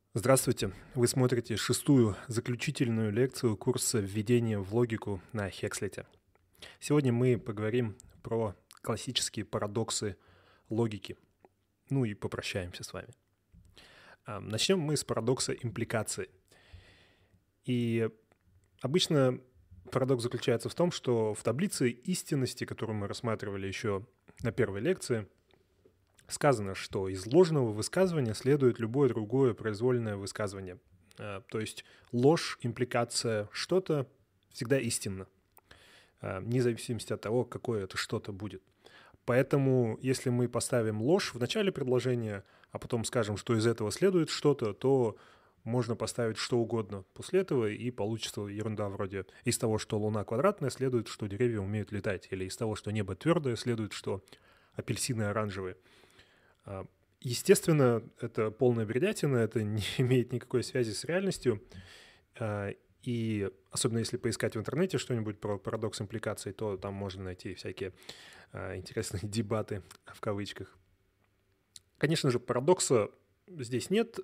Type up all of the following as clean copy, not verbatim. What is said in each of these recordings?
Здравствуйте! Вы смотрите шестую заключительную лекцию курса «Введение в логику» на Хекслете. Сегодня мы поговорим про классические парадоксы логики. Ну и попрощаемся с вами. Начнем мы с парадокса импликации. И обычно парадокс заключается в том, что в таблице истинности, которую мы рассматривали еще на первой лекции, сказано, что из ложного высказывания следует любое другое произвольное высказывание. То есть ложь, импликация, что-то всегда истинно, вне зависимости от того, какое это что-то будет. Поэтому, если мы поставим ложь в начале предложения, а потом скажем, что из этого следует что-то, то можно поставить что угодно после этого, и получится ерунда вроде «из того, что Луна квадратная, следует, что деревья умеют летать», или «из того, что небо твердое, следует, что апельсины оранжевые». Естественно, это полная бредятина, это не имеет никакой связи с реальностью. И особенно если поискать в интернете что-нибудь про парадокс импликаций, то там можно найти всякие интересные дебаты в кавычках. Конечно же, парадокса здесь нет.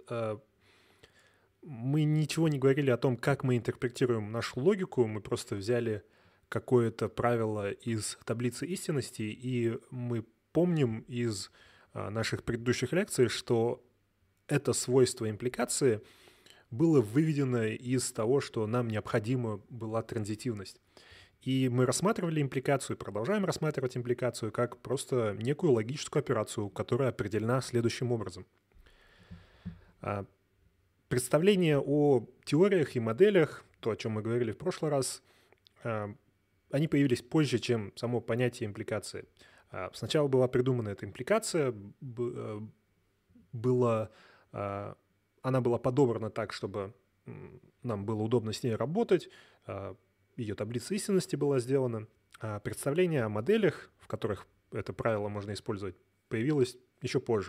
Мы ничего не говорили о том, как мы интерпретируем нашу логику. Мы просто взяли какое-то правило из таблицы истинности, и мы помним из наших предыдущих лекций, что это свойство импликации было выведено из того, что нам необходима была транзитивность. И мы рассматривали импликацию, продолжаем рассматривать импликацию как просто некую логическую операцию, которая определена следующим образом. Представления о теориях и моделях, то, о чем мы говорили в прошлый раз, они появились позже, чем само понятие импликации. Сначала была придумана эта импликация, она была подобрана так, чтобы нам было удобно с ней работать, ее таблица истинности была сделана, а представление о моделях, в которых это правило можно использовать, появилось еще позже.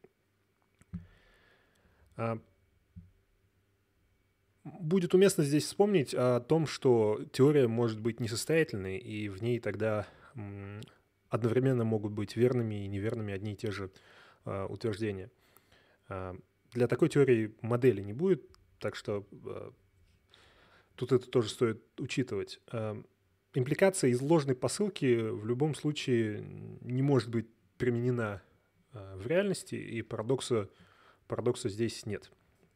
Будет уместно здесь вспомнить о том, что теория может быть несостоятельной, и в ней тогда одновременно могут быть верными и неверными одни и те же утверждения. Для такой теории модели не будет, так что тут это тоже стоит учитывать. Импликация из ложной посылки в любом случае не может быть применена в реальности, и парадокса здесь нет.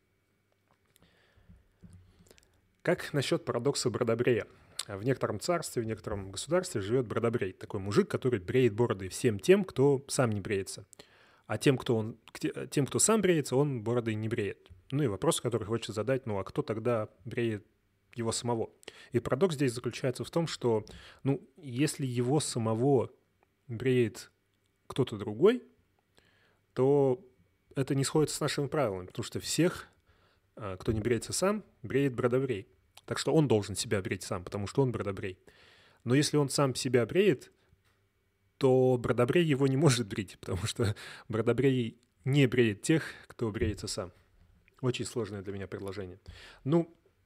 Как насчет парадокса Бродобрея? В некотором царстве, в некотором государстве живет Бродобрей, такой мужик, который бреет бороды всем тем, кто сам не бреется. А тем, кто сам бреется, он бороды не бреет. Ну и вопрос, который хочется задать, а кто тогда бреет его самого? И парадокс здесь заключается в том, что, если его самого бреет кто-то другой, то это не сходится с нашими правилами, потому что всех, кто не бреется сам, бреет Бродобрей. Так что он должен себя брить сам, потому что он Бродобрей. Но если он сам себя бреет, то Бродобрей его не может брить, потому что Бродобрей не бреет тех, кто бреется сам. Очень сложное для меня предложение. В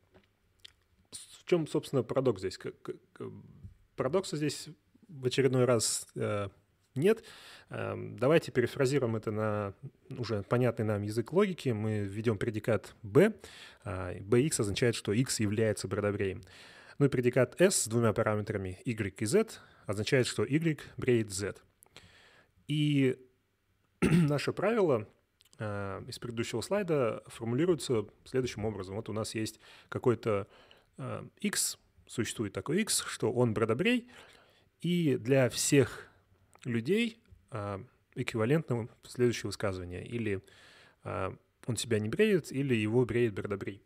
чем, собственно, парадокс здесь? Парадокса здесь в очередной раз нет. Давайте перефразируем это на уже понятный нам язык логики. Мы введем предикат B. Bx означает, что x является Бродобреем. И предикат S с двумя параметрами y и z означает, что y бреет z. И наше правило из предыдущего слайда формулируется следующим образом. Вот у нас есть какой-то x, существует такой x, что он Бродобрей, и для всех людей эквивалентно следующее высказывание. Или он себя не бреет, или его бреет Бродобрей.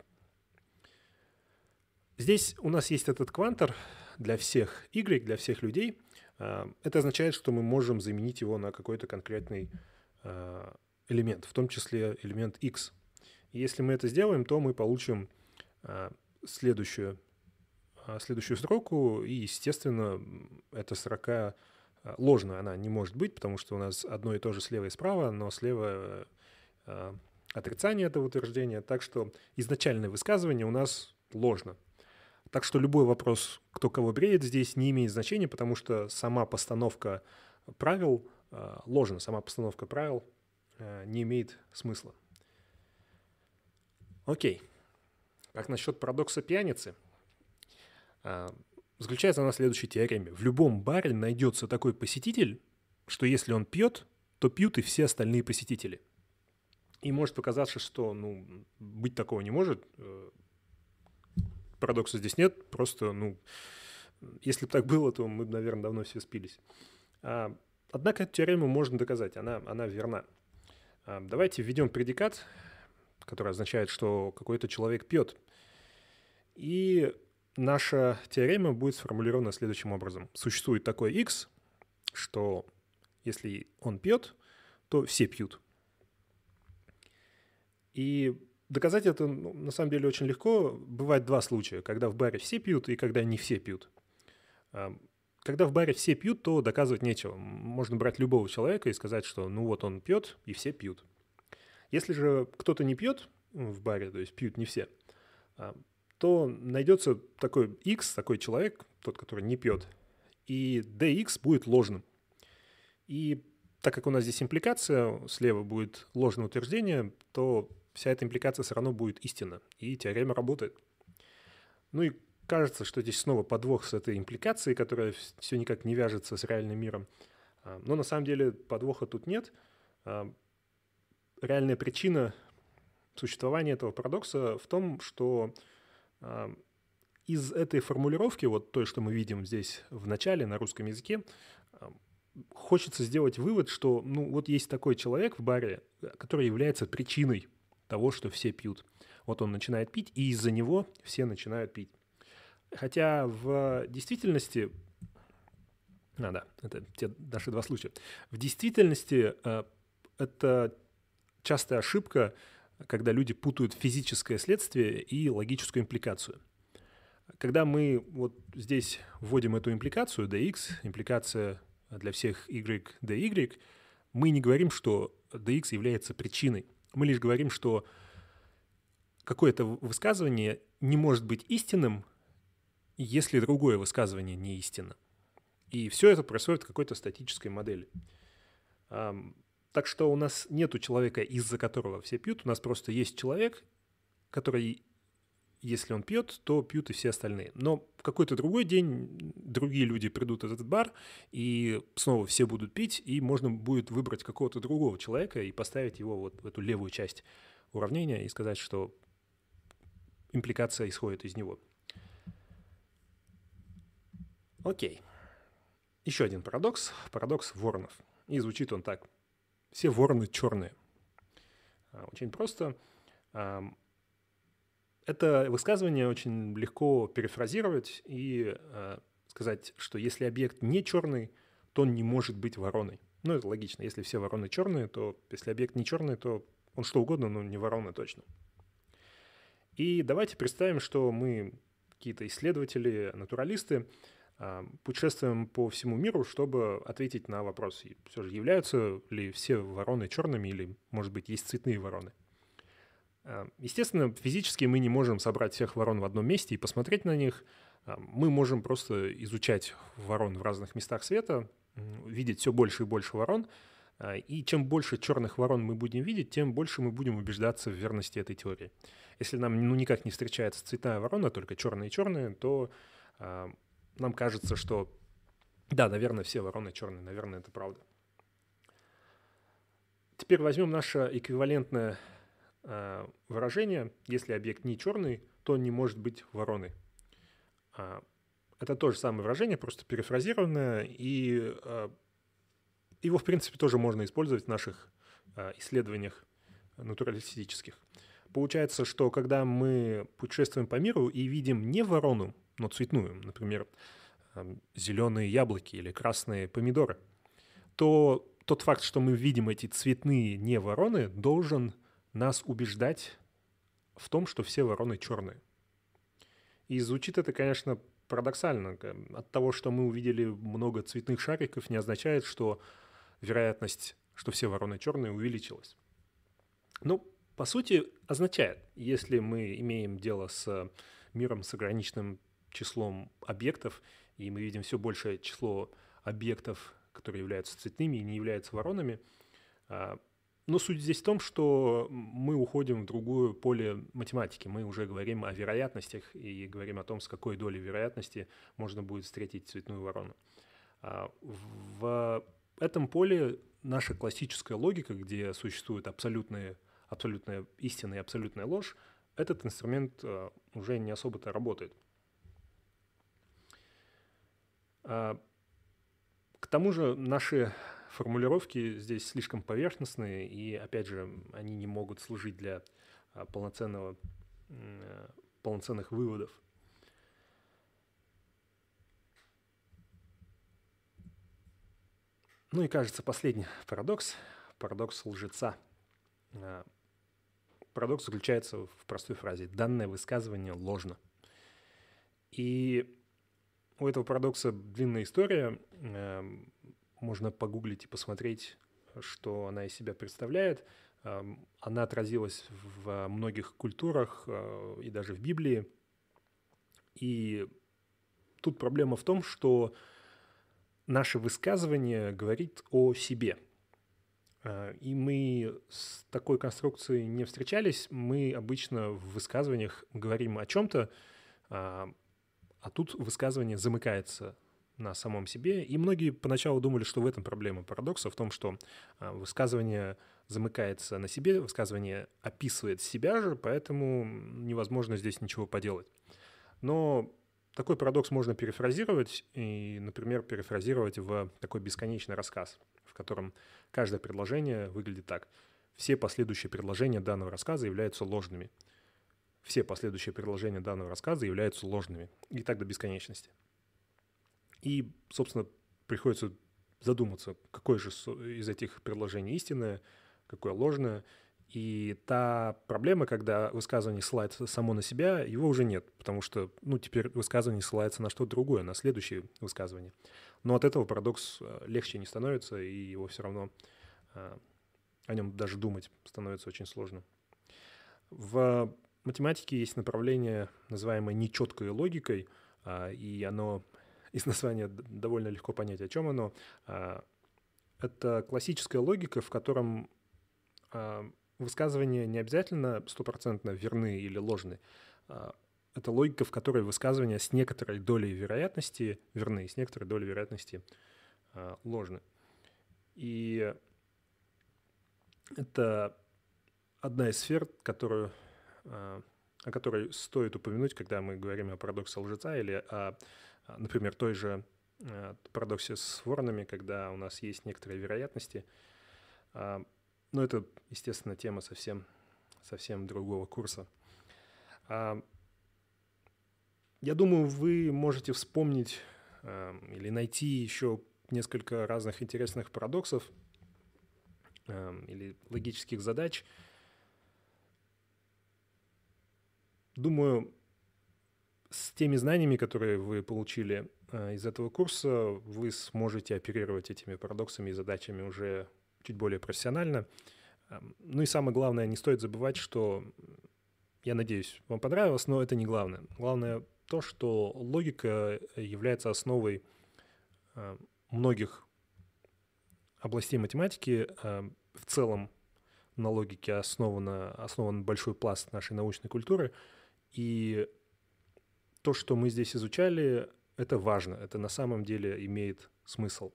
Здесь у нас есть этот квантор для всех y, для всех людей. Это означает, что мы можем заменить его на какой-то конкретный элемент, в том числе элемент x. И если мы это сделаем, то мы получим следующую строку, и, естественно, эта строка ложная, она не может быть, потому что у нас одно и то же слева и справа, но слева отрицание этого утверждения, так что изначальное высказывание у нас ложно. Так что любой вопрос, кто кого бреет, здесь не имеет значения, потому что сама постановка правил ложна, сама постановка правил не имеет смысла. Окей. Как насчет парадокса пьяницы? Заключается она в следующей теореме. В любом баре найдется такой посетитель, что если он пьет, то пьют и все остальные посетители. И может показаться, что быть такого не может. Парадокса здесь нет. Просто, если бы так было, то мы бы, наверное, давно все спились. Однако эту теорему можно доказать. Она верна. Давайте введем предикат, который означает, что какой-то человек пьет. И наша теорема будет сформулирована следующим образом. Существует такой x, что если он пьет, то все пьют. И доказать это на самом деле очень легко. Бывает два случая, когда в баре все пьют и когда не все пьют. Когда в баре все пьют, то доказывать нечего. Можно брать любого человека и сказать, что вот он пьет и все пьют. Если же кто-то не пьет в баре, то есть пьют не все, то найдется такой x, такой человек, тот, который не пьет, и dx будет ложным. И так как у нас здесь импликация, слева будет ложное утверждение, то вся эта импликация все равно будет истинна, и теорема работает. И кажется, что здесь снова подвох с этой импликацией, которая все никак не вяжется с реальным миром. Но на самом деле подвоха тут нет. Реальная причина существования этого парадокса в том, что из этой формулировки, вот той, что мы видим здесь в начале на русском языке, хочется сделать вывод, что вот есть такой человек в баре, который является причиной того, что все пьют. Вот он начинает пить, и из-за него все начинают пить. Хотя в действительности... это те наши два случая. В действительности это частая ошибка, когда люди путают физическое следствие и логическую импликацию. Когда мы вот здесь вводим эту импликацию dx, импликация для всех y dy, мы не говорим, что dx является причиной. Мы лишь говорим, что какое-то высказывание не может быть истинным, если другое высказывание не истинно. И все это происходит в какой-то статической модели. Так что у нас нету человека, из-за которого все пьют. У нас просто есть человек, который, если он пьет, то пьют и все остальные. Но в какой-то другой день другие люди придут в этот бар, и снова все будут пить, и можно будет выбрать какого-то другого человека и поставить его вот в эту левую часть уравнения и сказать, что импликация исходит из него. Окей. Еще один парадокс. Парадокс воронов. И звучит он так. Все вороны черные. Очень просто. Это высказывание очень легко перефразировать и сказать, что если объект не черный, то он не может быть вороной. Это логично. Если все вороны черные, то если объект не черный, то он что угодно, но не ворона точно. И давайте представим, что мы какие-то исследователи, натуралисты, путешествуем по всему миру, чтобы ответить на вопрос, все же являются ли все вороны черными или, может быть, есть цветные вороны. Естественно, физически мы не можем собрать всех ворон в одном месте и посмотреть на них. Мы можем просто изучать ворон в разных местах света, видеть все больше и больше ворон. И чем больше черных ворон мы будем видеть, тем больше мы будем убеждаться в верности этой теории. Если нам никак не встречается цветная ворона, только черные, то нам кажется, что да, наверное, все вороны черные, наверное, это правда. Теперь возьмем наше эквивалентное выражение. Если объект не черный, то он не может быть вороной. Это то же самое выражение, просто перефразированное, и его, в принципе, тоже можно использовать в наших исследованиях натуралистических. Получается, что когда мы путешествуем по миру и видим не ворону, но цветную, например, зеленые яблоки или красные помидоры, то тот факт, что мы видим эти цветные не вороны, должен нас убеждать в том, что все вороны черные. И звучит это, конечно, парадоксально. От того, что мы увидели много цветных шариков, не означает, что вероятность, что все вороны черные, увеличилась. По сути, означает, если мы имеем дело с миром с ограниченным числом объектов, и мы видим все большее число объектов, которые являются цветными и не являются воронами, Но суть здесь в том, что мы уходим в другое поле математики. Мы уже говорим о вероятностях и говорим о том, с какой долей вероятности можно будет встретить цветную ворону. В этом поле наша классическая логика, где существует абсолютная истина и абсолютная ложь, этот инструмент уже не особо-то работает. К тому же наши формулировки здесь слишком поверхностные, и, опять же, они не могут служить для полноценных выводов. Ну и, кажется, последний парадокс лжеца. Парадокс заключается в простой фразе: данное высказывание ложно. И у этого парадокса длинная история. Можно погуглить и посмотреть, что она из себя представляет. Она отразилась в многих культурах и даже в Библии. И тут проблема в том, что наше высказывание говорит о себе. И мы с такой конструкцией не встречались. Мы обычно в высказываниях говорим о чем-то, а тут высказывание замыкается на самом себе. И многие поначалу думали, что в этом проблема парадокса, в том, что высказывание замыкается на себе, высказывание описывает себя же, поэтому невозможно здесь ничего поделать. Но такой парадокс можно перефразировать, и, например, перефразировать в такой бесконечный рассказ, в котором каждое предложение выглядит так: все последующие предложения данного рассказа являются ложными. Все последующие предложения данного рассказа являются ложными. И так до бесконечности. И, собственно, приходится задуматься, какое же из этих предложений истинное, какое ложное. И та проблема, когда высказывание ссылается само на себя, его уже нет, потому что теперь высказывание ссылается на что-то другое, на следующее высказывание. Но от этого парадокс легче не становится, и его все равно, о нем даже думать становится очень сложно. В математике есть направление, называемое нечеткой логикой, и оно из названия довольно легко понять, о чем оно. Это классическая логика, в котором высказывания не обязательно стопроцентно верны или ложны. Это логика, в которой высказывания с некоторой долей вероятности верны, с некоторой долей вероятности ложны. И это одна из сфер, о которой стоит упомянуть, когда мы говорим о парадоксе лжеца или о, например, той же парадоксе с воронами, когда у нас есть некоторые вероятности. Но это, естественно, тема совсем другого курса. Я думаю, вы можете вспомнить или найти еще несколько разных интересных парадоксов или логических задач. Думаю, с теми знаниями, которые вы получили из этого курса, вы сможете оперировать этими парадоксами и задачами уже чуть более профессионально. Ну и самое главное, не стоит забывать, что, я надеюсь, вам понравилось, но это не главное. Главное то, что логика является основой многих областей математики. В целом на логике основан большой пласт нашей научной культуры. И то, что мы здесь изучали, это важно, это на самом деле имеет смысл.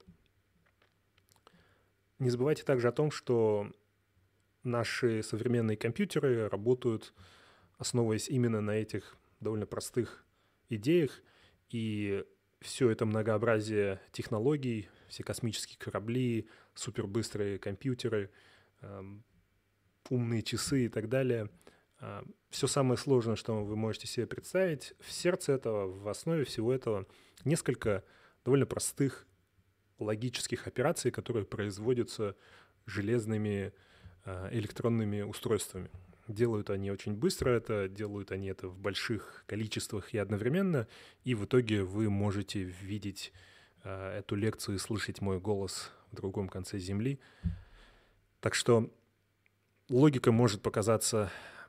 Не забывайте также о том, что наши современные компьютеры работают, основываясь именно на этих довольно простых идеях, и все это многообразие технологий, все космические корабли, супербыстрые компьютеры, умные часы и так далее, все самое сложное, что вы можете себе представить, в сердце этого, в основе всего этого несколько довольно простых логических операций, которые производятся железными электронными устройствами. Делают они очень быстро делают они это в больших количествах и одновременно, и в итоге вы можете видеть эту лекцию и слышать мой голос в другом конце Земли. Так что логика может показаться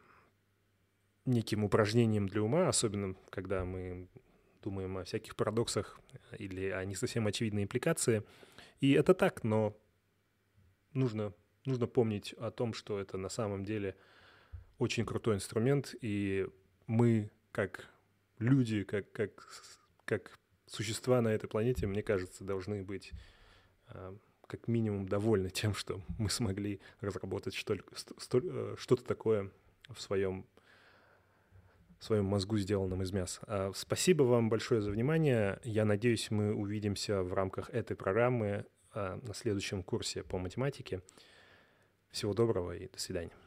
неким упражнением для ума, особенно когда мы думаем о всяких парадоксах или о не совсем очевидной импликации. И это так, но нужно нужно помнить о том, что это на самом деле очень крутой инструмент, и мы, как люди, как существа на этой планете, мне кажется, должны быть как минимум довольны тем, что мы смогли разработать что-то такое в своем мозгу, сделанном из мяса. Спасибо вам большое за внимание. Я надеюсь, мы увидимся в рамках этой программы на следующем курсе по математике. Всего доброго и до свидания.